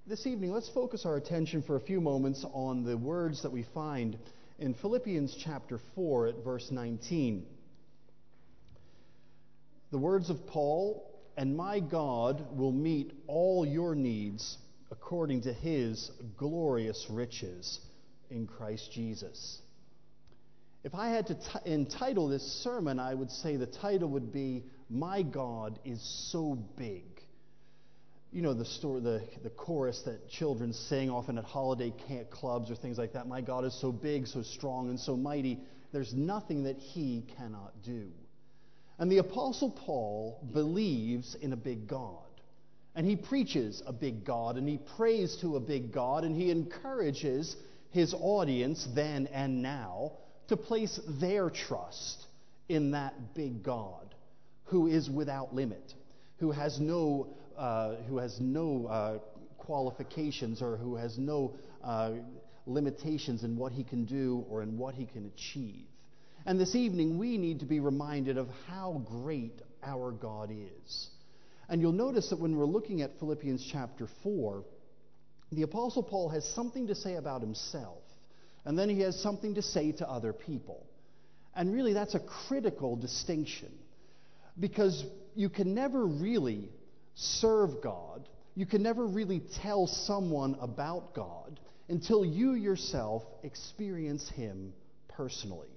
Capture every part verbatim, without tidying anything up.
This evening, let's focus our attention for a few moments on the words that we find in Philippians chapter four at verse nineteen. The words of Paul, "And my God will meet all your needs according to his glorious riches in Christ Jesus." If I had to t- entitle this sermon, I would say the title would be, "My God is so big." You know the story, the, the chorus that children sing often at holiday camp clubs or things like that. My God is so big, so strong, and so mighty. There's nothing that he cannot do. And the Apostle Paul believes in a big God. And he preaches a big God, and he prays to a big God, and he encourages his audience then and now to place their trust in that big God who is without limit, who has no uh, who has no uh, qualifications or who has no uh, limitations in what he can do or in what he can achieve. And this evening we need to be reminded of how great our God is. And you'll notice that when we're looking at Philippians chapter four, the Apostle Paul has something to say about himself, and then he has something to say to other people. And really that's a critical distinction, because you can never really serve God, you can never really tell someone about God until you yourself experience him personally.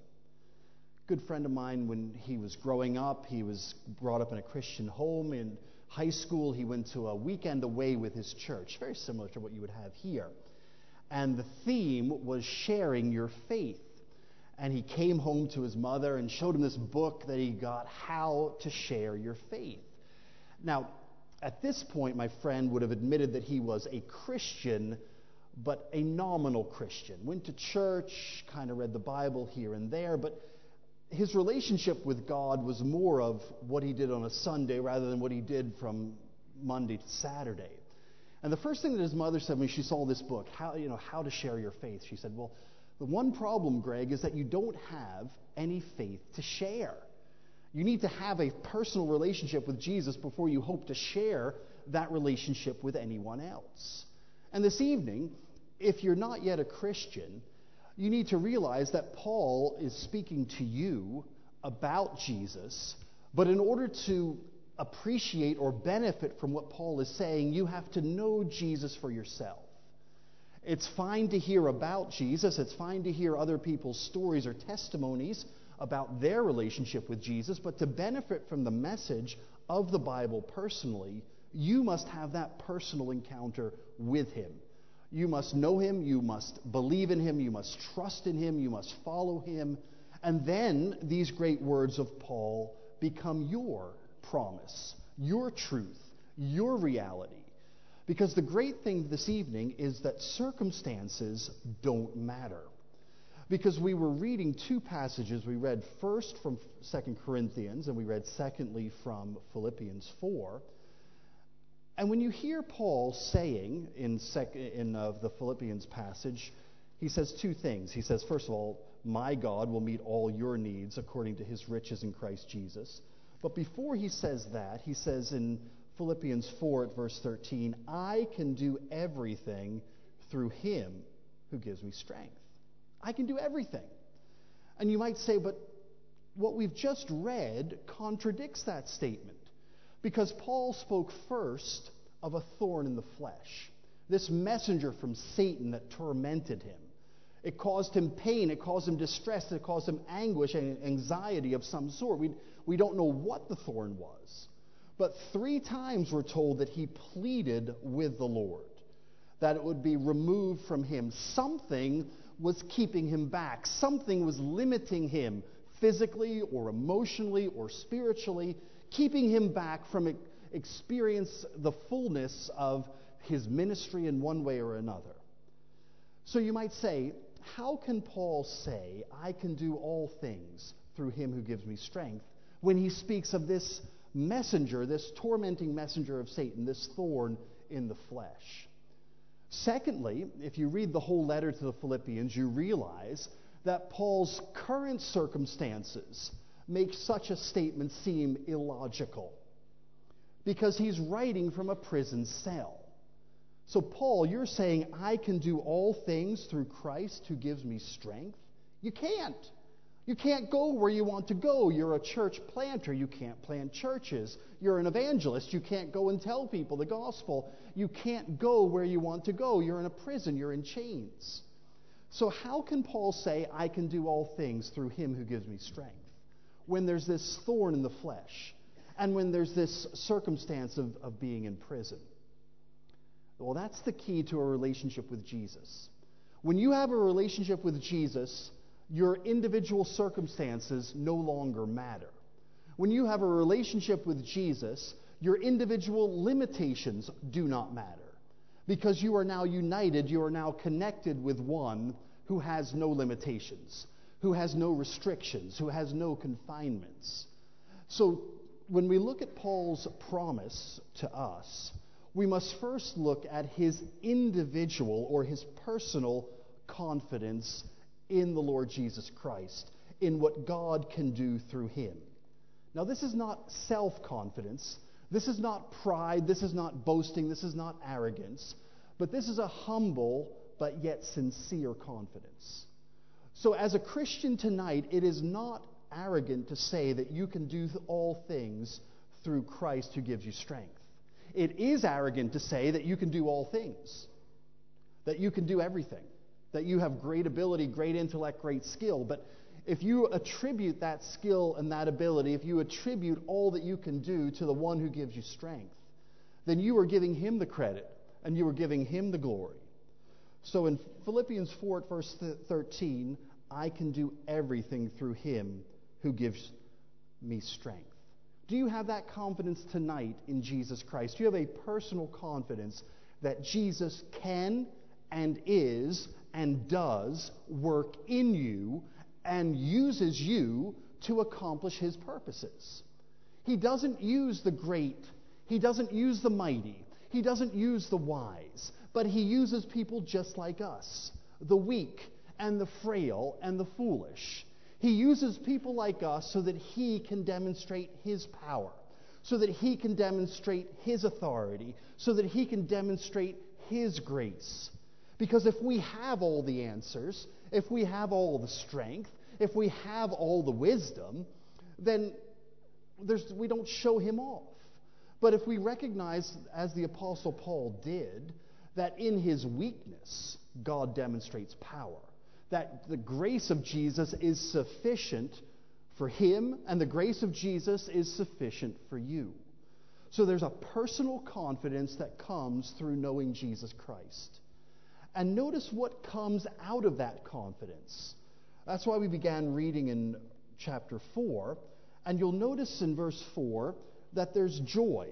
A good friend of mine, when he was growing up, he was brought up in a Christian home. In high school, he went to a weekend away with his church, very similar to what you would have here. And the theme was sharing your faith. And he came home to his mother and showed him this book that he got, How to Share Your Faith. Now, at this point, my friend would have admitted that he was a Christian, but a nominal Christian. Went to church, kind of read the Bible here and there, but his relationship with God was more of what he did on a Sunday rather than what he did from Monday to Saturday. And the first thing that his mother said when she saw this book, how, you know, How to Share Your Faith, she said, well, the one problem, Greg, is that you don't have any faith to share. You need to have a personal relationship with Jesus before you hope to share that relationship with anyone else. And this evening, if you're not yet a Christian, you need to realize that Paul is speaking to you about Jesus, but in order to appreciate or benefit from what Paul is saying, you have to know Jesus for yourself. It's fine to hear about Jesus. It's fine to hear other people's stories or testimonies about their relationship with Jesus, but to benefit from the message of the Bible personally, you must have that personal encounter with him. You must know him, you must believe in him, you must trust in him, you must follow him, and then these great words of Paul become your promise, your truth, your reality. Because the great thing this evening is that circumstances don't matter. Because we were reading two passages. We read first from Second Corinthians, and we read secondly from Philippians four. And when you hear Paul saying in, sec- in uh, the Philippians passage, he says two things. He says, first of all, my God will meet all your needs according to his riches in Christ Jesus. But before he says that, he says in Philippians four at verse thirteen, I can do everything through him who gives me strength. I can do everything. And you might say, but what we've just read contradicts that statement. Because Paul spoke first of a thorn in the flesh. This messenger from Satan that tormented him. It caused him pain, it caused him distress, it caused him anguish and anxiety of some sort. We, we don't know what the thorn was. But three times we're told that he pleaded with the Lord, that it would be removed from him. Something was keeping him back. Something was limiting him physically or emotionally or spiritually, keeping him back from experience the fullness of his ministry in one way or another. So you might say, how can Paul say, I can do all things through him who gives me strength, when he speaks of this messenger, this tormenting messenger of Satan, this thorn in the flesh? Secondly, if you read the whole letter to the Philippians, you realize that Paul's current circumstances make such a statement seem illogical, because he's writing from a prison cell. So, Paul, you're saying I can do all things through Christ who gives me strength? You can't. You can't go where you want to go. You're a church planter. You can't plant churches. You're an evangelist. You can't go and tell people the gospel. You can't go where you want to go. You're in a prison. You're in chains. So how can Paul say, I can do all things through him who gives me strength, when there's this thorn in the flesh, and when there's this circumstance of, of being in prison? Well, that's the key to a relationship with Jesus. When you have a relationship with Jesus, your individual circumstances no longer matter. When you have a relationship with Jesus, your individual limitations do not matter. Because you are now united, you are now connected with one who has no limitations, who has no restrictions, who has no confinements. So when we look at Paul's promise to us, we must first look at his individual or his personal confidence in the Lord Jesus Christ, in what God can do through him. Now, this is not self-confidence. This is not pride. This is not boasting. This is not arrogance. But this is a humble but yet sincere confidence. So as a Christian tonight, it is not arrogant to say that you can do all things through Christ who gives you strength. It is arrogant to say that you can do all things, that you can do everything, that you have great ability, great intellect, great skill. But if you attribute that skill and that ability, if you attribute all that you can do to the one who gives you strength, then you are giving him the credit and you are giving him the glory. So in Philippians four, verse thirteen, I can do everything through him who gives me strength. Do you have that confidence tonight in Jesus Christ? Do you have a personal confidence that Jesus can and is and does work in you and uses you to accomplish his purposes? He doesn't use the great. He doesn't use the mighty. He doesn't use the wise. But he uses people just like us, the weak and the frail and the foolish. He uses people like us so that he can demonstrate his power, so that he can demonstrate his authority, so that he can demonstrate his grace. Because if we have all the answers, if we have all the strength, if we have all the wisdom, then there's, we don't show him off. But if we recognize, as the Apostle Paul did, that in his weakness, God demonstrates power, that the grace of Jesus is sufficient for him, and the grace of Jesus is sufficient for you. So there's a personal confidence that comes through knowing Jesus Christ. And notice what comes out of that confidence. That's why we began reading in chapter four. And you'll notice in verse four that there's joy.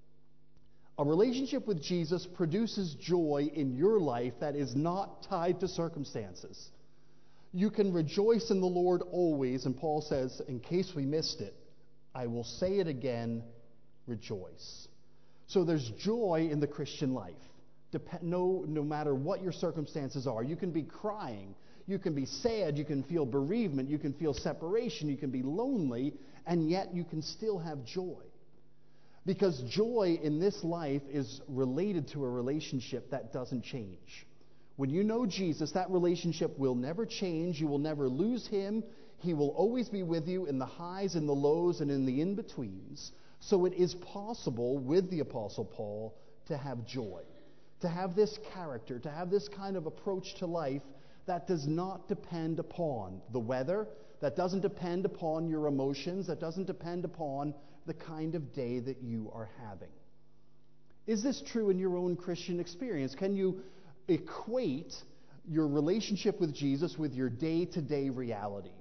A relationship with Jesus produces joy in your life that is not tied to circumstances. You can rejoice in the Lord always, and Paul says, in case we missed it, I will say it again, rejoice. So there's joy in the Christian life. Dep- no, no matter what your circumstances are. You can be crying, you can be sad, you can feel bereavement, you can feel separation, you can be lonely, and yet you can still have joy. Because joy in this life is related to a relationship that doesn't change. When you know Jesus, that relationship will never change. You will never lose him. He will always be with you in the highs and the lows and in the in-betweens. So it is possible with the Apostle Paul to have joy, to have this character, to have this kind of approach to life that does not depend upon the weather, that doesn't depend upon your emotions, that doesn't depend upon the kind of day that you are having. Is this true in your own Christian experience? Can you equate your relationship with Jesus with your day-to-day reality?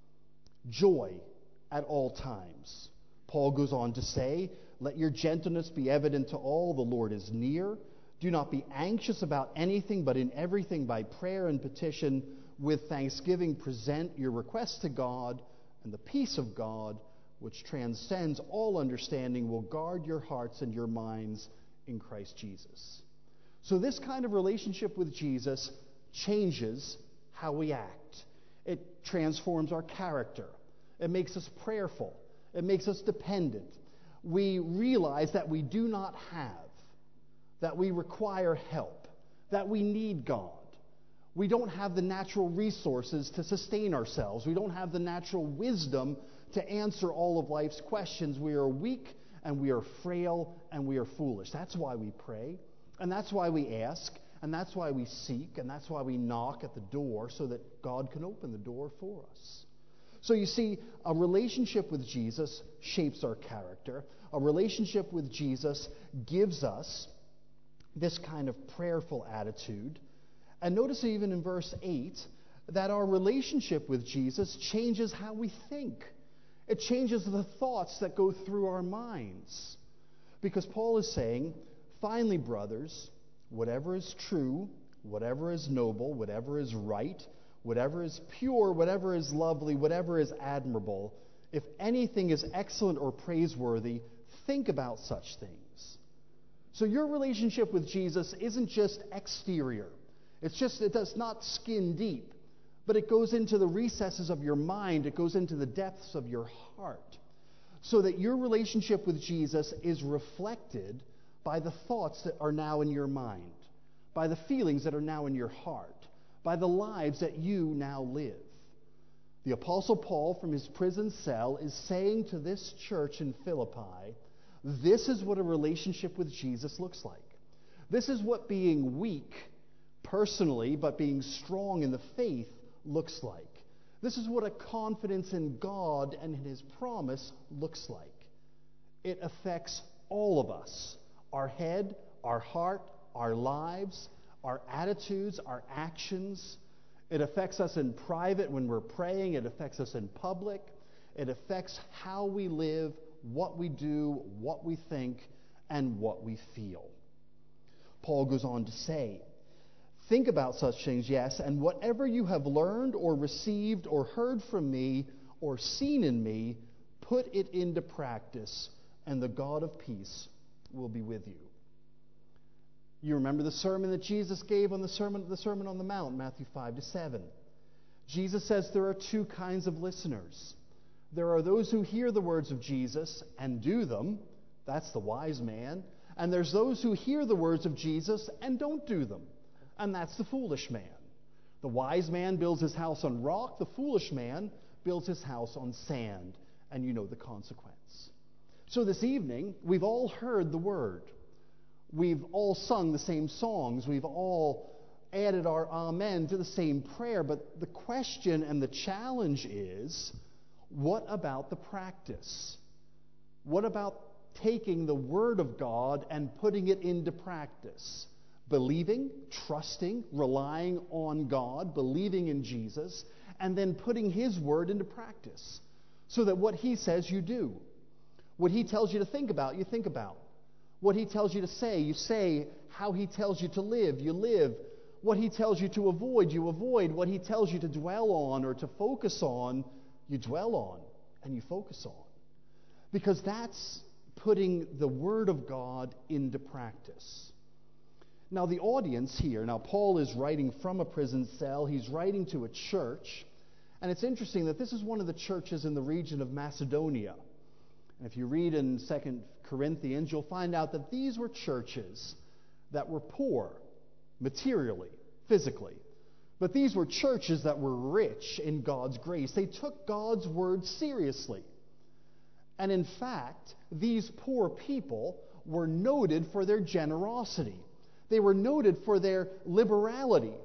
Joy at all times. Paul goes on to say, let your gentleness be evident to all, the Lord is near. Do not be anxious about anything, but in everything by prayer and petition, with thanksgiving present your requests to God, and the peace of God, which transcends all understanding, will guard your hearts and your minds in Christ Jesus. So this kind of relationship with Jesus changes how we act. It transforms our character. It makes us prayerful. It makes us dependent. We realize that we do not have that we require help, that we need God. We don't have the natural resources to sustain ourselves. We don't have the natural wisdom to answer all of life's questions. We are weak, and we are frail, and we are foolish. That's why we pray, and that's why we ask, and that's why we seek, and that's why we knock at the door, so that God can open the door for us. So you see, a relationship with Jesus shapes our character. A relationship with Jesus gives us this kind of prayerful attitude. And notice even in verse eight that our relationship with Jesus changes how we think. It changes the thoughts that go through our minds. Because Paul is saying, finally, brothers, whatever is true, whatever is noble, whatever is right, whatever is pure, whatever is lovely, whatever is admirable, if anything is excellent or praiseworthy, think about such things. So your relationship with Jesus isn't just exterior. It's just, it does not skin deep, but it goes into the recesses of your mind. It goes into the depths of your heart. So that your relationship with Jesus is reflected by the thoughts that are now in your mind, by the feelings that are now in your heart, by the lives that you now live. The Apostle Paul, from his prison cell, is saying to this church in Philippi, this is what a relationship with Jesus looks like. This is what being weak personally, but being strong in the faith looks like. This is what a confidence in God and in His promise looks like. It affects all of us. Our head, our heart, our lives, our attitudes, our actions. It affects us in private when we're praying. It affects us in public. It affects how we live, what we do, what we think, and what we feel. Paul goes on to say, think about such things, yes, and whatever you have learned or received or heard from me or seen in me, put it into practice, and the God of peace will be with you. You remember the sermon that Jesus gave on the Sermon, the Sermon on the Mount, Matthew five to seven. Jesus says there are two kinds of listeners. There are those who hear the words of Jesus and do them. That's the wise man. And there's those who hear the words of Jesus and don't do them. And that's the foolish man. The wise man builds his house on rock. The foolish man builds his house on sand. And you know the consequence. So this evening, we've all heard the word. We've all sung the same songs. We've all added our amen to the same prayer. But the question and the challenge is, what about the practice? What about taking the Word of God and putting it into practice? Believing, trusting, relying on God, believing in Jesus, and then putting His Word into practice. So that what He says, you do. What He tells you to think about, you think about. What He tells you to say, you say. How He tells you to live, you live. What He tells you to avoid, you avoid. What He tells you to dwell on or to focus on, you dwell on and you focus on. Because that's putting the Word of God into practice. Now the audience here, now Paul is writing from a prison cell. He's writing to a church. And it's interesting that this is one of the churches in the region of Macedonia. And if you read in Second Corinthians, you'll find out that these were churches that were poor materially, physically. But these were churches that were rich in God's grace. They took God's word seriously. And in fact, these poor people were noted for their generosity. They were noted for their liberality.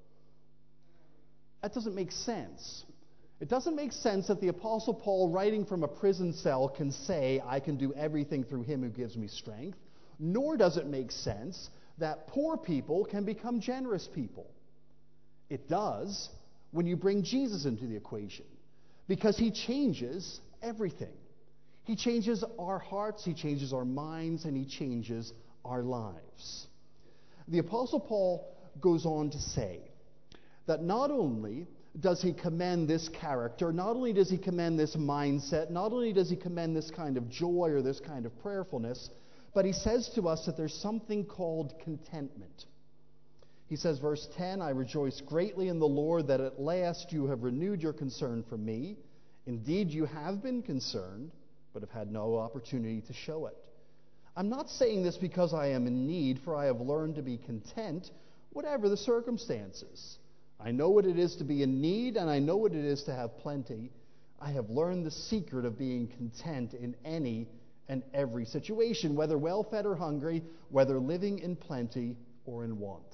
That doesn't make sense. It doesn't make sense that the Apostle Paul, writing from a prison cell, can say, I can do everything through Him who gives me strength. Nor does it make sense that poor people can become generous people. It does when you bring Jesus into the equation, because He changes everything. He changes our hearts, He changes our minds, and He changes our lives. The Apostle Paul goes on to say that not only does he commend this character, not only does he commend this mindset, not only does he commend this kind of joy or this kind of prayerfulness, but he says to us that there's something called contentment. He says, verse ten, I rejoice greatly in the Lord that at last you have renewed your concern for me. Indeed, you have been concerned, but have had no opportunity to show it. I'm not saying this because I am in need, for I have learned to be content, whatever the circumstances. I know what it is to be in need, and I know what it is to have plenty. I have learned the secret of being content in any and every situation, whether well-fed or hungry, whether living in plenty or in want.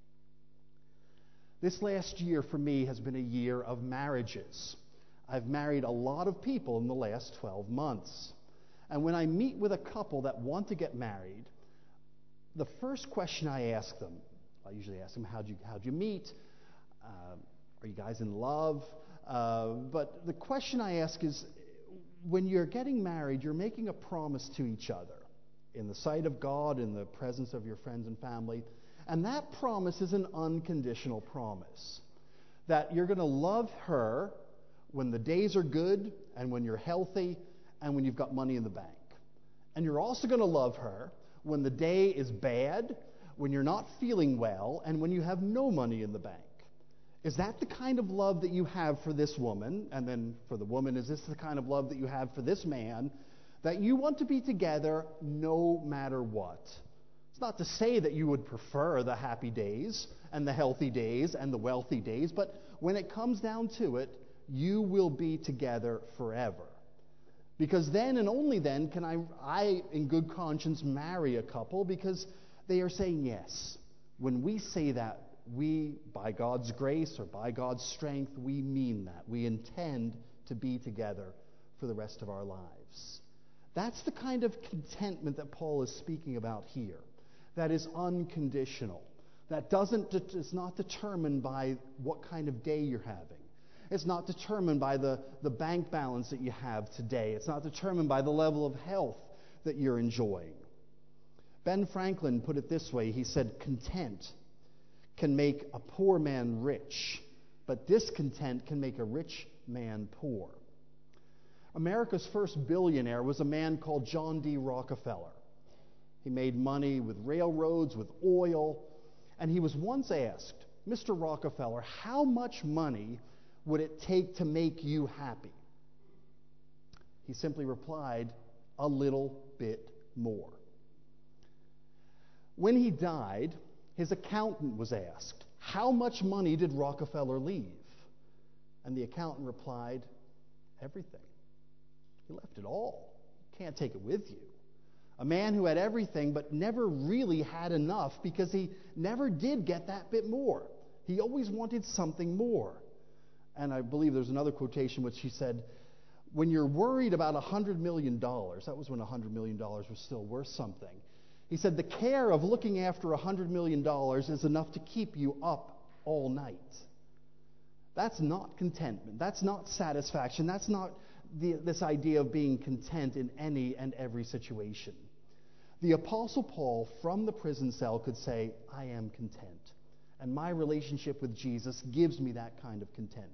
This last year for me has been a year of marriages. I've married a lot of people in the last twelve months. And when I meet with a couple that want to get married, the first question I ask them, I usually ask them, how'd you, how'd you meet? Uh, are you guys in love? Uh, but the question I ask is, when you're getting married, you're making a promise to each other in the sight of God, in the presence of your friends and family. And that promise is an unconditional promise. That you're going to love her when the days are good and when you're healthy and when you've got money in the bank. And you're also going to love her when the day is bad, when you're not feeling well, and when you have no money in the bank. Is that the kind of love that you have for this woman? And then for the woman, is this the kind of love that you have for this man? That you want to be together no matter what? It's not to say that you would prefer the happy days and the healthy days and the wealthy days, but when it comes down to it, you will be together forever. Because then and only then can I, I, in good conscience, marry a couple, because they are saying yes. When we say that, we, by God's grace or by God's strength, we mean that. We intend to be together for the rest of our lives. That's the kind of contentment that Paul is speaking about here. That is unconditional. That doesn't, it's not determined by what kind of day you're having. It's not determined by the, the bank balance that you have today. It's not determined by the level of health that you're enjoying. Ben Franklin put it this way. He said, content can make a poor man rich, but discontent can make a rich man poor. America's first billionaire was a man called John D. Rockefeller. He made money with railroads, with oil, and he was once asked, Mister Rockefeller, how much money would it take to make you happy? He simply replied, a little bit more. When he died, his accountant was asked, how much money did Rockefeller leave? And the accountant replied, everything. He left it all. You can't take it with you. A man who had everything but never really had enough because he never did get that bit more. He always wanted something more. And I believe there's another quotation which he said, when you're worried about one hundred million dollars, that was when one hundred million dollars was still worth something. He said, the care of looking after one hundred million dollars is enough to keep you up all night. That's not contentment. That's not satisfaction. That's not the, this idea of being content in any and every situation. The Apostle Paul, from the prison cell, could say, I am content. And my relationship with Jesus gives me that kind of contentment.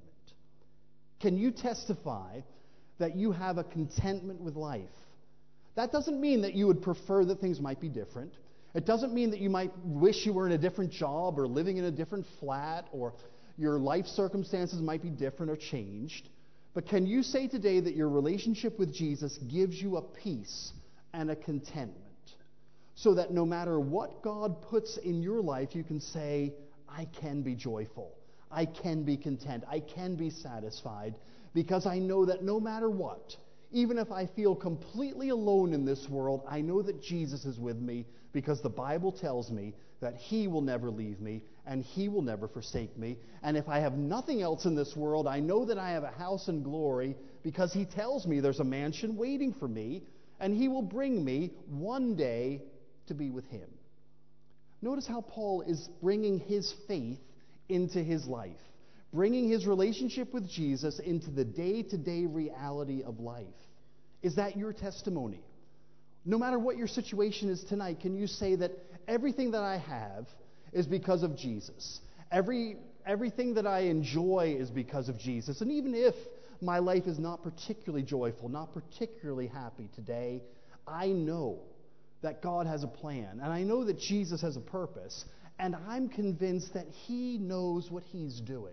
Can you testify that you have a contentment with life? That doesn't mean that you would prefer that things might be different. It doesn't mean that you might wish you were in a different job or living in a different flat or your life circumstances might be different or changed. But can you say today that your relationship with Jesus gives you a peace and a contentment so that no matter what God puts in your life, you can say, I can be joyful. I can be content. I can be satisfied because I know that no matter what, even if I feel completely alone in this world, I know that Jesus is with me because the Bible tells me that He will never leave me and He will never forsake me. And if I have nothing else in this world, I know that I have a house in glory because He tells me there's a mansion waiting for me and He will bring me one day to be with Him. Notice how Paul is bringing his faith into his life, bringing his relationship with Jesus into the day-to-day reality of life. Is that your testimony? No matter what your situation is tonight, can you say that everything that I have is because of Jesus? Every, everything that I enjoy is because of Jesus. And even if my life is not particularly joyful, not particularly happy today, I know that God has a plan, and I know that Jesus has a purpose, and I'm convinced that He knows what He's doing.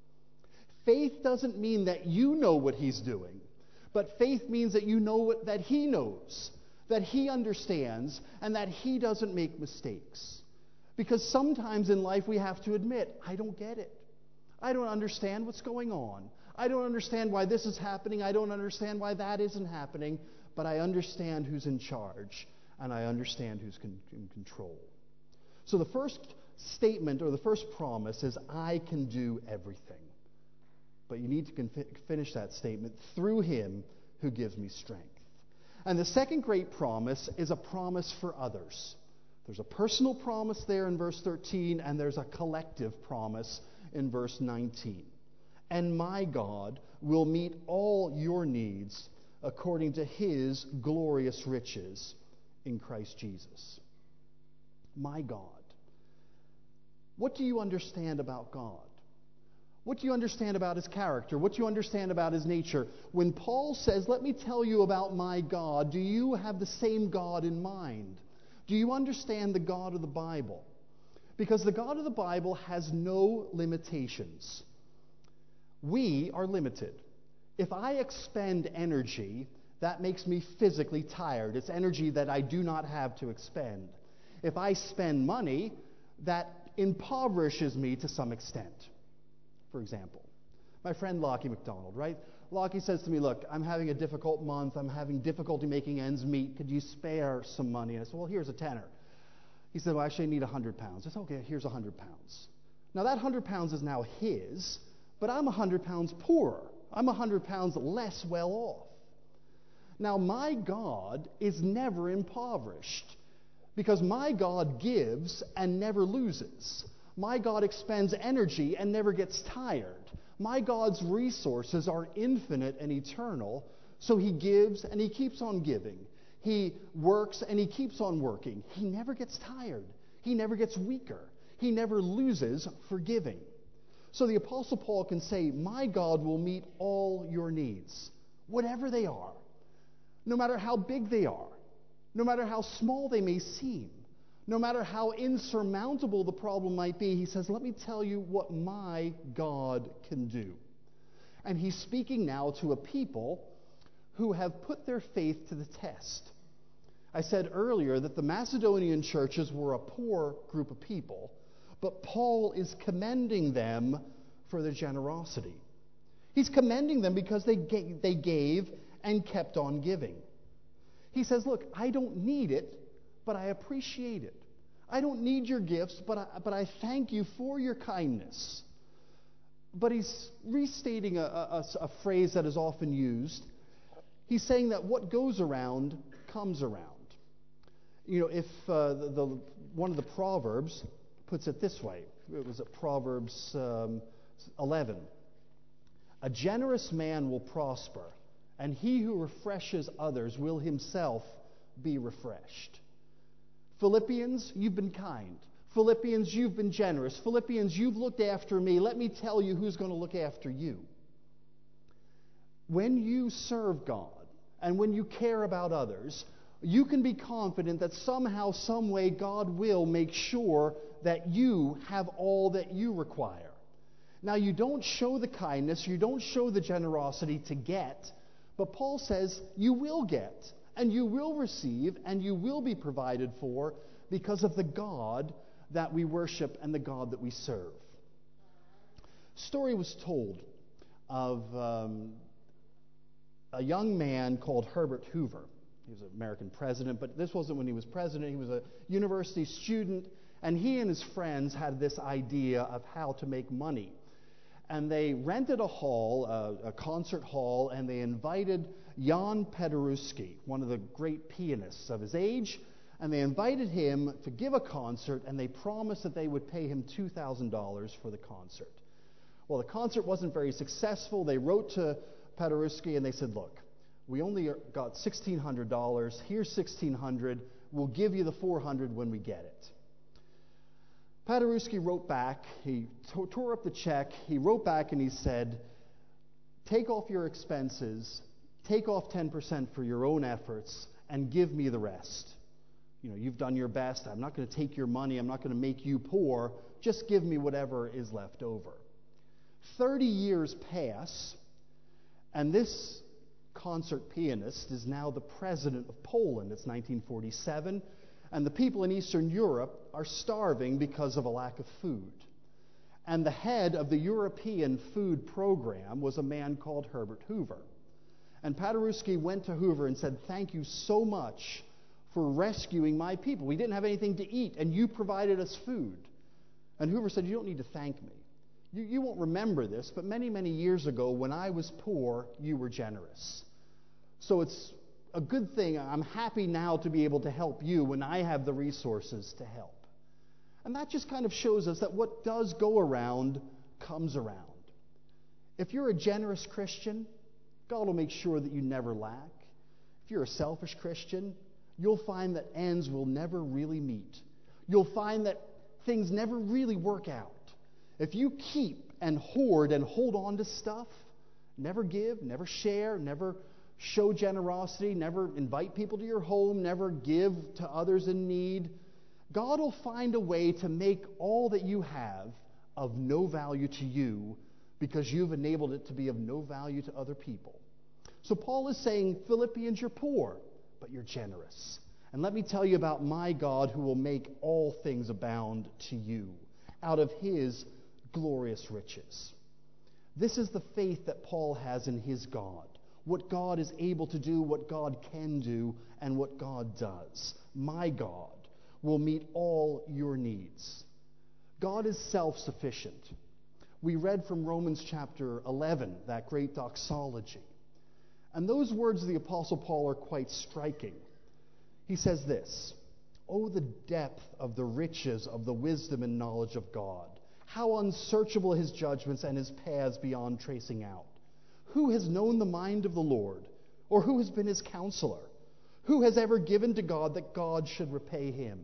Faith doesn't mean that you know what He's doing, but faith means that you know what, that He knows. that he understands, and that he doesn't make mistakes. Because sometimes in life we have to admit, I don't get it. I don't understand what's going on. I don't understand why this is happening. I don't understand why that isn't happening. But I understand who's in charge, and I understand who's con- in control. So the first statement, or the first promise, is I can do everything. But you need to con- finish that statement, through him who gives me strength. And the second great promise is a promise for others. There's a personal promise there in verse thirteen, and there's a collective promise in verse nineteen. And my God will meet all your needs according to his glorious riches in Christ Jesus. My God. What do you understand about God? What do you understand about his character? What do you understand about his nature? When Paul says, let me tell you about my God, do you have the same God in mind? Do you understand the God of the Bible? Because the God of the Bible has no limitations. We are limited. If I expend energy, that makes me physically tired. It's energy that I do not have to expend. If I spend money, that impoverishes me to some extent. For example, my friend Lockie McDonald, right? Lockie says to me, look, I'm having a difficult month. I'm having difficulty making ends meet. Could you spare some money? And I said, well, here's a tenner. He said, well, actually, I need one hundred pounds. I said, okay, here's one hundred pounds. Now, that one hundred pounds is now his, but I'm one hundred pounds poorer. I'm one hundred pounds less well off. Now, my God is never impoverished, because my God gives and never loses. My God expends energy and never gets tired. My God's resources are infinite and eternal, so he gives and he keeps on giving. He works and he keeps on working. He never gets tired. He never gets weaker. He never loses for giving. So the Apostle Paul can say, my God will meet all your needs, whatever they are, no matter how big they are, no matter how small they may seem. No matter how insurmountable the problem might be, he says, let me tell you what my God can do. And he's speaking now to a people who have put their faith to the test. I said earlier that the Macedonian churches were a poor group of people, but Paul is commending them for their generosity. He's commending them because they gave, they gave and kept on giving. He says, look, I don't need it, but I appreciate it. I don't need your gifts, but I, but I thank you for your kindness. But he's restating a, a, a phrase that is often used. He's saying that what goes around comes around. You know, if uh, the, the one of the Proverbs puts it this way, it was at Proverbs um, eleven. A generous man will prosper, and he who refreshes others will himself be refreshed. Philippians, you've been kind. Philippians, you've been generous. Philippians, you've looked after me. Let me tell you who's going to look after you. When you serve God and when you care about others, you can be confident that somehow, some way, God will make sure that you have all that you require. Now, you don't show the kindness, you don't show the generosity to get, but Paul says you will get. And you will receive, and you will be provided for because of the God that we worship and the God that we serve. A story was told of um, a young man called Herbert Hoover. He was an American president, but this wasn't when he was president. He was a university student, and he and his friends had this idea of how to make money. And they rented a hall, a, a concert hall, and they invited Jan Paderewski, one of the great pianists of his age, and they invited him to give a concert, and they promised that they would pay him two thousand dollars for the concert. Well, the concert wasn't very successful. They wrote to Paderewski, and they said, look, we only got sixteen hundred dollars. Here's sixteen hundred dollars. We'll give you the four hundred dollars when we get it. Paderewski wrote back, he t- tore up the check, he wrote back and he said, take off your expenses, take off ten percent for your own efforts, and give me the rest. You know, you've done your best, I'm not going to take your money, I'm not going to make you poor, just give me whatever is left over. Thirty years pass, and this concert pianist, is now the president of Poland. It's nineteen forty-seven, and the people in Eastern Europe are starving because of a lack of food. And the head of the European food program was a man called Herbert Hoover. And Paderewski went to Hoover and said, "Thank you so much for rescuing my people. We didn't have anything to eat, and you provided us food." And Hoover said, "You don't need to thank me. You, you won't remember this, but many, many years ago, when I was poor, you were generous. So it's a good thing. I'm happy now to be able to help you when I have the resources to help." And that just kind of shows us that what does go around comes around. If you're a generous Christian, God will make sure that you never lack. If you're a selfish Christian, you'll find that ends will never really meet. You'll find that things never really work out. If you keep and hoard and hold on to stuff, never give, never share, never show generosity, never invite people to your home, never give to others in need, God will find a way to make all that you have of no value to you because you've enabled it to be of no value to other people. So Paul is saying, Philippians, you're poor, but you're generous. And let me tell you about my God who will make all things abound to you out of his glorious riches. This is the faith that Paul has in his God. What God is able to do, what God can do, and what God does. My God will meet all your needs. God is self-sufficient. We read from Romans chapter eleven, that great doxology. And those words of the Apostle Paul are quite striking. He says this, "Oh, the depth of the riches of the wisdom and knowledge of God. How unsearchable his judgments and his paths beyond tracing out. Who has known the mind of the Lord? Or who has been his counselor? Who has ever given to God that God should repay him?"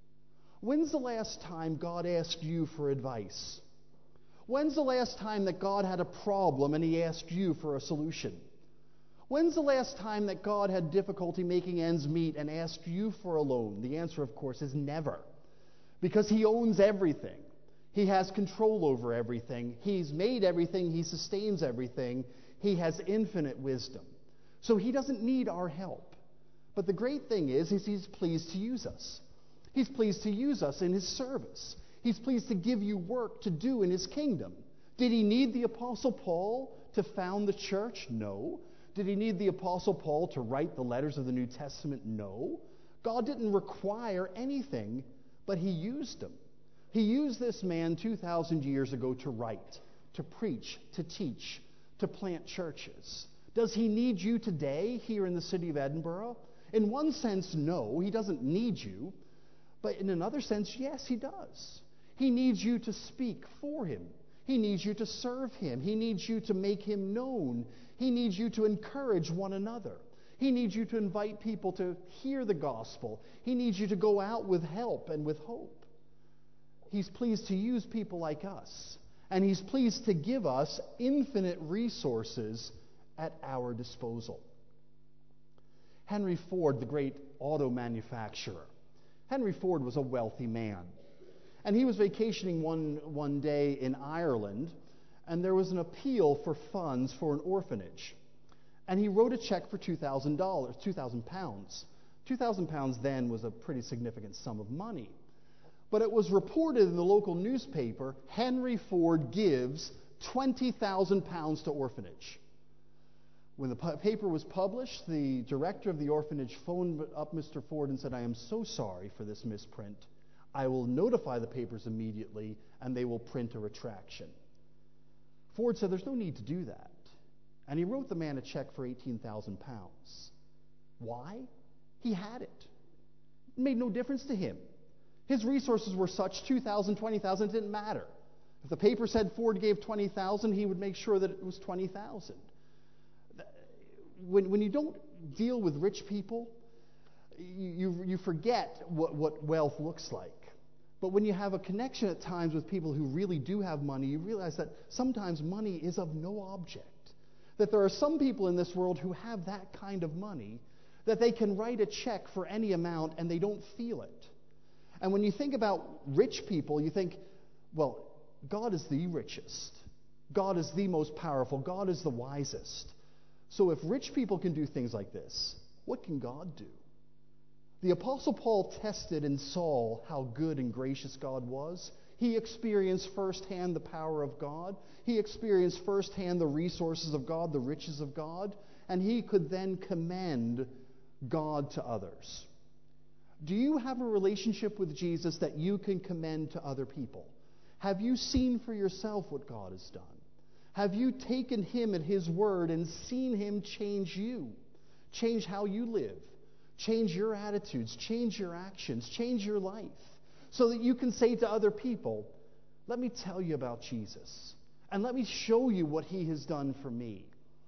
When's the last time God asked you for advice? When's the last time that God had a problem and he asked you for a solution? When's the last time that God had difficulty making ends meet and asked you for a loan? The answer, of course, is never. Because he owns everything. He has control over everything. He's made everything. He sustains everything. He has infinite wisdom. So he doesn't need our help. But the great thing is, is he's pleased to use us. He's pleased to use us in his service. He's pleased to give you work to do in his kingdom. Did he need the Apostle Paul to found the church? No. Did he need the Apostle Paul to write the letters of the New Testament? No. God didn't require anything, but he used him. He used this man two thousand years ago to write, to preach, to teach, to plant churches. Does he need you today here in the city of Edinburgh? In one sense, no, he doesn't need you. But in another sense, yes, he does. He needs you to speak for him. He needs you to serve him. He needs you to make him known. He needs you to encourage one another. He needs you to invite people to hear the gospel. He needs you to go out with help and with hope. He's pleased to use people like us. And he's pleased to give us infinite resources at our disposal. Henry Ford, the great auto manufacturer. Henry Ford was a wealthy man. And he was vacationing one, one day in Ireland, and there was an appeal for funds for an orphanage. And he wrote a check for two thousand dollars, two thousand pounds. two thousand pounds then was a pretty significant sum of money. But it was reported in the local newspaper, Henry Ford gives twenty thousand pounds to orphanage. When the paper was published, the director of the orphanage phoned up Mister Ford and said, "I am so sorry for this misprint. I will notify the papers immediately, and they will print a retraction." Ford said, "There's no need to do that." And he wrote the man a check for eighteen thousand pounds. Why? He had it. It made no difference to him. His resources were such, two thousand, twenty thousand, it didn't matter. If the paper said Ford gave twenty thousand, he would make sure that it was twenty thousand. When, when you don't deal with rich people, you, you, you forget what, what wealth looks like. But when you have a connection at times with people who really do have money, you realize that sometimes money is of no object. That there are some people in this world who have that kind of money, that they can write a check for any amount and they don't feel it. And when you think about rich people, you think, well, God is the richest. God is the most powerful. God is the wisest. So if rich people can do things like this, what can God do? The Apostle Paul tested and saw how good and gracious God was. He experienced firsthand the power of God. He experienced firsthand the resources of God, the riches of God, and he could then commend God to others. Do you have a relationship with Jesus that you can commend to other people? Have you seen for yourself what God has done? Have you taken him at his word and seen him change you? Change how you live, change your attitudes, change your actions, change your life, so that you can say to other people, let me tell you about Jesus, and let me show you what he has done for me.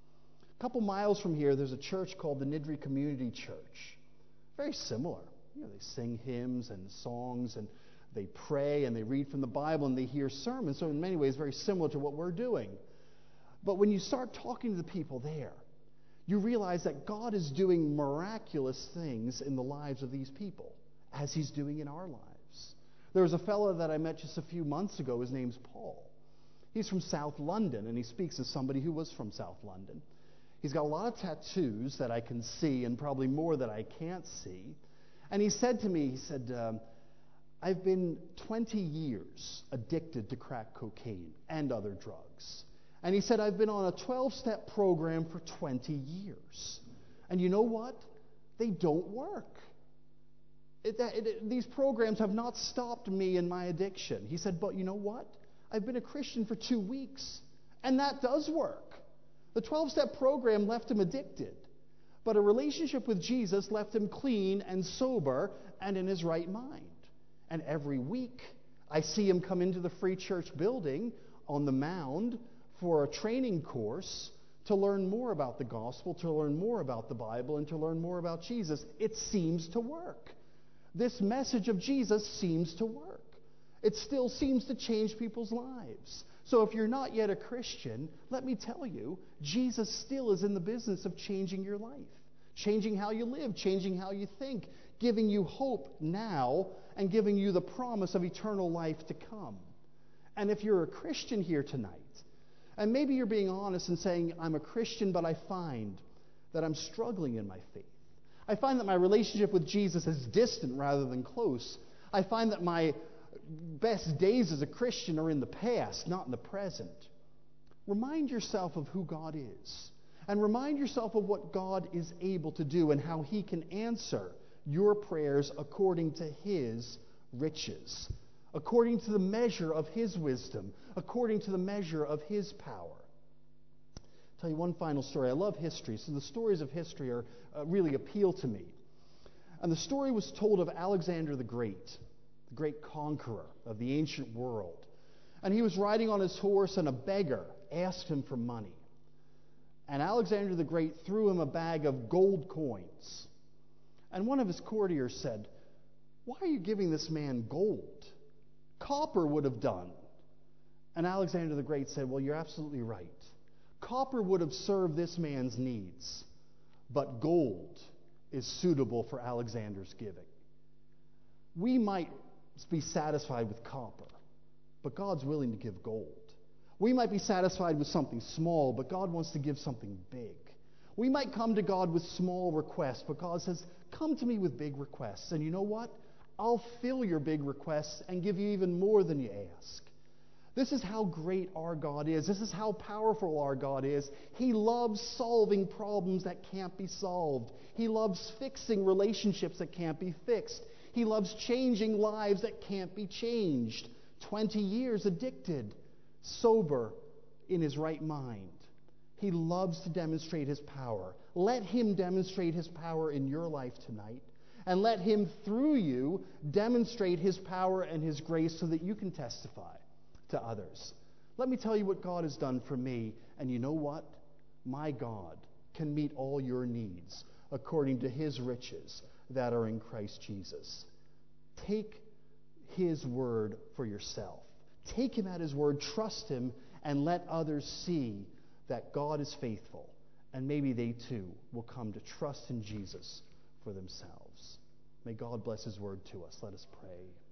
A couple miles from here, there's a church called the Niddry Community Church. Very similar. You know, they sing hymns and songs, and they pray, and they read from the Bible, and they hear sermons. So in many ways, very similar to what we're doing. But when you start talking to the people there, you realize that God is doing miraculous things in the lives of these people, as he's doing in our lives. There was a fellow that I met just a few months ago. His name's Paul. He's from South London, and he speaks as somebody who was from South London. He's got a lot of tattoos that I can see, and probably more that I can't see. And he said to me, he said, um, I've been twenty years addicted to crack cocaine and other drugs. And he said, I've been on a twelve-step program for twenty years. And you know what? They don't work. It, it, it, these programs have not stopped me in my addiction. He said, but you know what? I've been a Christian for two weeks, and that does work. The twelve-step program left him addicted, but a relationship with Jesus left him clean and sober and in his right mind. And every week, I see him come into the Free Church building on the Mound for a training course to learn more about the gospel, to learn more about the Bible, and to learn more about Jesus. It seems to work. This message of Jesus seems to work. It still seems to change people's lives. So if you're not yet a Christian, let me tell you, Jesus still is in the business of changing your life, changing how you live, changing how you think, giving you hope now, and giving you the promise of eternal life to come. And if you're a Christian here tonight, and maybe you're being honest and saying, I'm a Christian, but I find that I'm struggling in my faith. I find that my relationship with Jesus is distant rather than close. I find that my best days as a Christian are in the past, not in the present. Remind yourself of who God is. And remind yourself of what God is able to do and how he can answer your prayers according to his riches, according to the measure of his wisdom, according to the measure of his power. I'll tell you one final story. I love history, so the stories of history are uh, really appeal to me. And the story was told of Alexander the Great, the great conqueror of the ancient world. And he was riding on his horse, and a beggar asked him for money. And Alexander the Great threw him a bag of gold coins. And one of his courtiers said, why are you giving this man gold? Copper would have done. And Alexander the Great said, well, you're absolutely right. Copper would have served this man's needs, but gold is suitable for Alexander's giving. We might be satisfied with copper, but God's willing to give gold. We might be satisfied with something small, but God wants to give something big. We might come to God with small requests, but God says, come to me with big requests. And you know what? I'll fill your big requests and give you even more than you ask. This is how great our God is. This is how powerful our God is. He loves solving problems that can't be solved. He loves fixing relationships that can't be fixed. He loves changing lives that can't be changed. Twenty years addicted, sober, in his right mind. He loves to demonstrate his power. Let him demonstrate his power in your life tonight. And let him, through you, demonstrate his power and his grace so that you can testify to others. Let me tell you what God has done for me. And you know what? My God can meet all your needs according to his riches that are in Christ Jesus. Take his word for yourself. Take him at his word, trust him, and let others see that God is faithful. And maybe they too will come to trust in Jesus for themselves. May God bless his word to us. Let us pray.